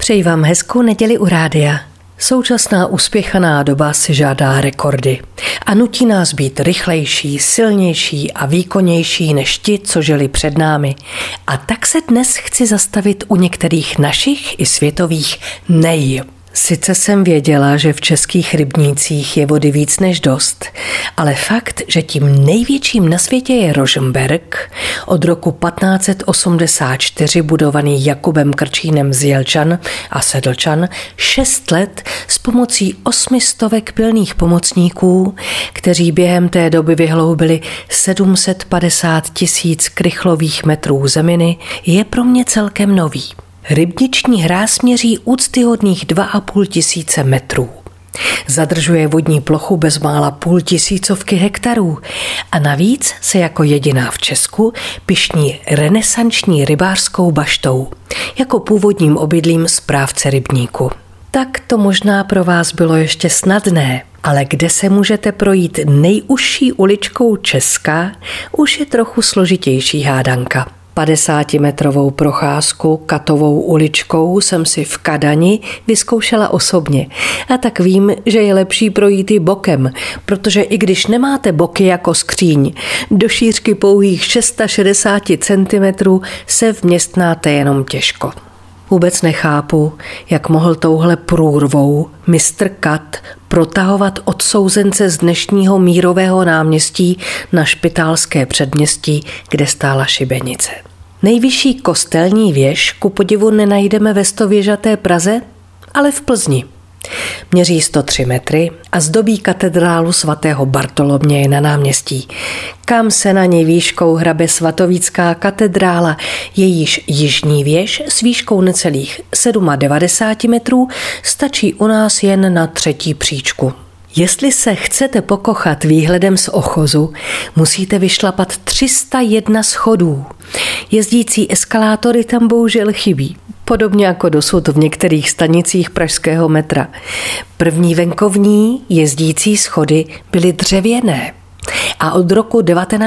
Přeji vám hezkou neděli u rádia. Současná uspěchaná doba si žádá rekordy a nutí nás být rychlejší, silnější a výkonnější než ti, co žili před námi. A tak se dnes chci zastavit u některých našich i světových nej. Sice jsem věděla, že v českých rybnících je vody víc než dost, ale fakt, že tím největším na světě je Rožmberk, od roku 1584 budovaný Jakubem Krčínem z Jelčan a Sedlčan 6 let s pomocí 800 pilných pomocníků, kteří během té doby vyhloubili 750 000 krychlových metrů zeminy, je pro mě celkem nový. Rybniční hráz měří úctyhodných 2500 metrů. Zadržuje vodní plochu bezmála 500 hektarů a navíc se jako jediná v Česku pyšní renesanční rybářskou baštou, jako původním obydlím správce rybníku. Tak to možná pro vás bylo ještě snadné, ale kde se můžete projít nejužší uličkou Česka, už je trochu složitější hádanka. 50metrovou procházku Katovou uličkou jsem si v Kadani vyzkoušela osobně. A tak vím, že je lepší projít i bokem, protože i když nemáte boky jako skříň, do šířky pouhých 660 cm se vměstnáte jenom těžko. Vůbec nechápu, jak mohl touhle průrvou mistr Kat protahovat odsouzence z dnešního Mírového náměstí na Špitálské předměstí, kde stála šibenice. Nejvyšší kostelní věž ku podivu nenajdeme ve stověžaté Praze, ale v Plzni. Měří 103 metry a zdobí katedrálu svatého Bartoloměje na náměstí, kam se na něj výškou hrabe Svatovícká katedrála, jejíž jižní věž s výškou necelých 97 metrů stačí u nás jen na 3. příčku. Jestli se chcete pokochat výhledem z Ochozu, musíte vyšlapat 301 schodů. Jezdící eskalátory tam bohužel chybí, podobně jako dosud v některých stanicích pražského metra. První venkovní jezdící schody byly dřevěné a od roku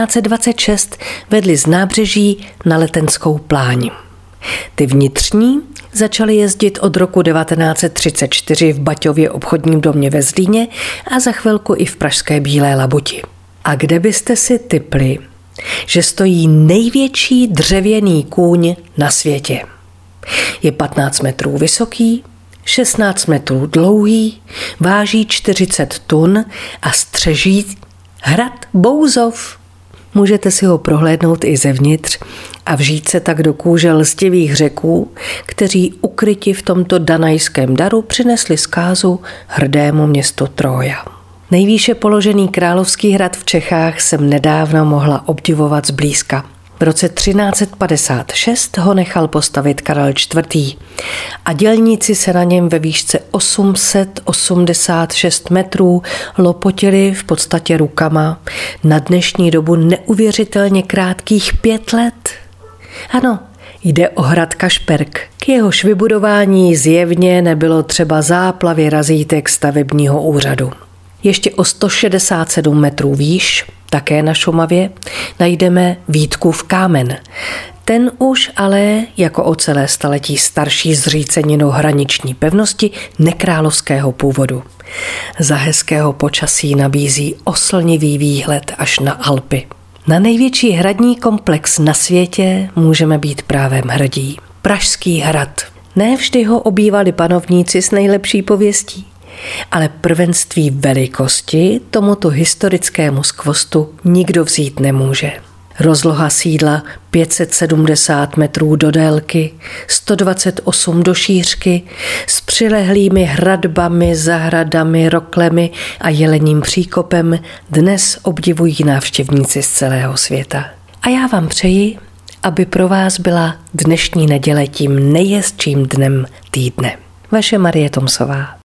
1926 vedly z nábřeží na Letenskou pláň. Ty vnitřní začaly jezdit od roku 1934 v Baťově obchodním domě ve Zlíně a za chvilku i v pražské Bílé Labuti. A kde byste si tipli, že stojí největší dřevěný kůň na světě? Je 15 metrů vysoký, 16 metrů dlouhý, váží 40 tun a střeží hrad Bouzov. Můžete si ho prohlédnout i zevnitř a vžít se tak do kůže lstivých Řeků, kteří ukryti v tomto danajském daru přinesli zkázu hrdému městu Trója. Nejvýše položený královský hrad v Čechách jsem nedávno mohla obdivovat zblízka. V roce 1356 ho nechal postavit Karel IV. A dělníci se na něm ve výšce 886 metrů lopotili v podstatě rukama na dnešní dobu neuvěřitelně krátkých 5 let. Ano, jde o hrad Kašperk. K jehož vybudování zjevně nebylo třeba záplavy razítek stavebního úřadu. Ještě o 167 metrů výš, také na Šumavě, najdeme Vítkův kámen. Ten už ale jako o celé staletí starší zříceninou hraniční pevnosti nekrálovského původu. Za hezkého počasí nabízí oslnivý výhled až na Alpy. Na největší hradní komplex na světě můžeme být právem hrdí. Pražský hrad. Ne vždy ho obývali panovníci s nejlepší pověstí, ale prvenství velikosti tomuto historickému skvostu nikdo vzít nemůže. Rozloha sídla 570 metrů do délky, 128 do šířky, s přilehlými hradbami, zahradami, roklemi a jelením příkopem dnes obdivují návštěvníci z celého světa. A já vám přeji, aby pro vás byla dnešní neděle tím nejhezčím dnem týdne. Vaše Marie Tomsová.